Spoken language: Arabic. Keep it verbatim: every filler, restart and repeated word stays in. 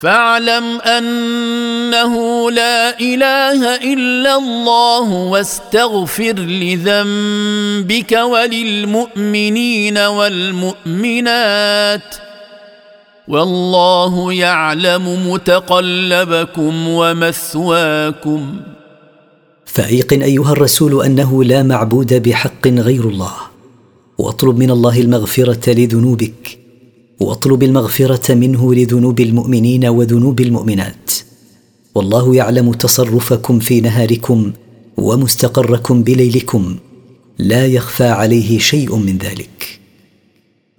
فاعلم أنه لا إله إلا الله واستغفر لذنبك وللمؤمنين والمؤمنات والله يعلم متقلبكم ومثواكم. فأيقن أيها الرسول أنه لا معبود بحق غير الله، واطلب من الله المغفرة لذنوبك، واطلب المغفرة منه لذنوب المؤمنين وذنوب المؤمنات، والله يعلم تصرفكم في نهاركم ومستقركم بليلكم، لا يخفى عليه شيء من ذلك.